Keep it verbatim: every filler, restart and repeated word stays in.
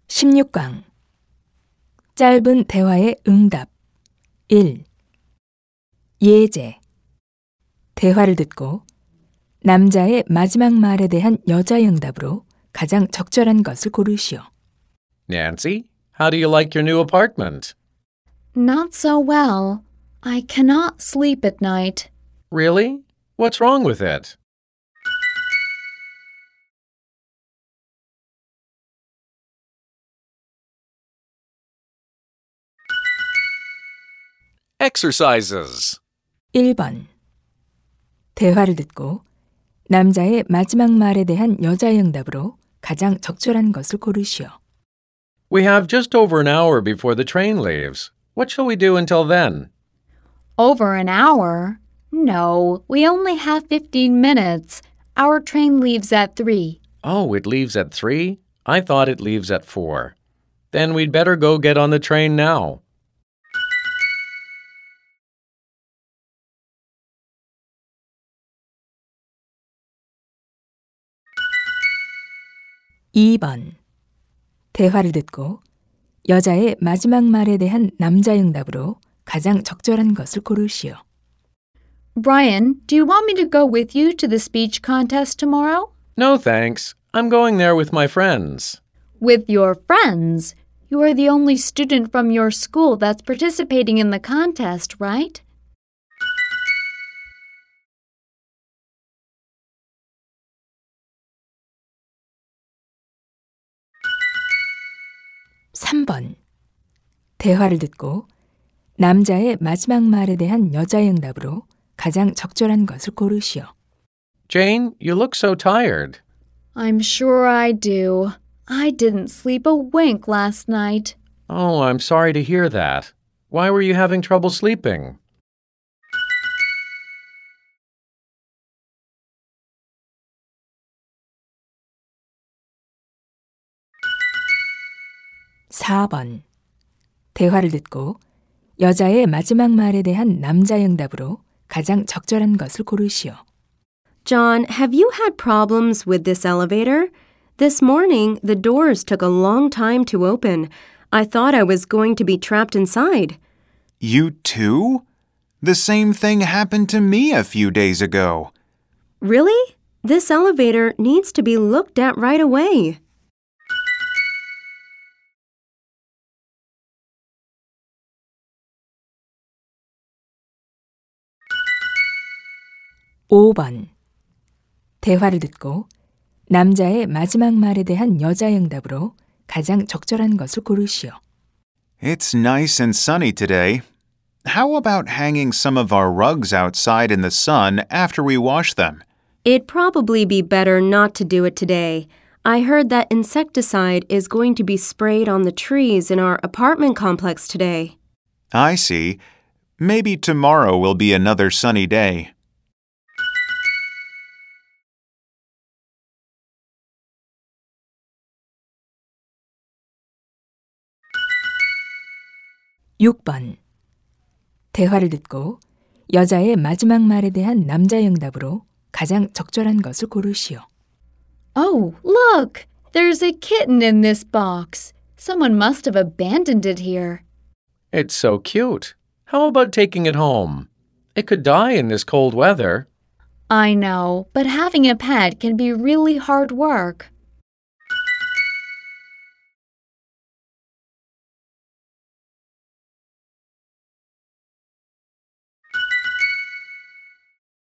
십육 강 짧은 대화의 응답 일. 예제 대화를 듣고 남자의 마지막 말에 대한 여자의 응답으로 가장 적절한 것을 고르시오. Nancy, how do you like your new apartment? Not so well. I cannot sleep at night. Really? What's wrong with it? Exercises. 일 번 대화를 듣고 남자의 마지막 말에 대한 여자의 응답으로 가장 적절한 것을 고르시오. We have just over an hour before the train leaves. What shall we do until then? Over an hour? No, we only have fifteen minutes. Our train leaves at three. Oh, it leaves at three? I thought it leaves at four. Then we'd better go get on the train now. 이 번 대화를 듣고 여자의 마지막 말에 대한 남자의 응답으로 가장 적절한 것을 고르시오. Brian, do you want me to go with you to the speech contest tomorrow? No, thanks. I'm going there with my friends. With your friends? You are the only student from your school that's participating in the contest, right? 삼 번 대화를 듣고 남자의 마지막 말에 대한 여자의 응답으로 가장 적절한 것을 고르시오. Jane, you look so tired. I'm sure I do. I didn't sleep a wink last night. Oh, I'm sorry to hear that. Why were you having trouble sleeping? 사 번 대화를 듣고 여자의 마지막 말에 대한 남자의 응답으로 가장 적절한 것을 고르시오. John, have you had problems with this elevator? This morning, the doors took a long time to open. I thought I was going to be trapped inside. You too? The same thing happened to me a few days ago. Really? This elevator needs to be looked at right away. 오 번 대화를 듣고 남자의 마지막 말에 대한 여자의 응답으로 가장 적절한 것을 고르시오. It's nice and sunny today. How about hanging some of our rugs outside in the sun after we wash them? It'd probably be better not to do it today. I heard that insecticide is going to be sprayed on the trees in our apartment complex today. I see. Maybe tomorrow will be another sunny day. 육 번 대화를 듣고 여자의 마지막 말에 대한 남자의 응답으로 가장 적절한 것을 고르시오. Oh, look! There's a kitten in this box. Someone must have abandoned it here. It's so cute. How about taking it home? It could die in this cold weather. I know, but having a pet can be really hard work.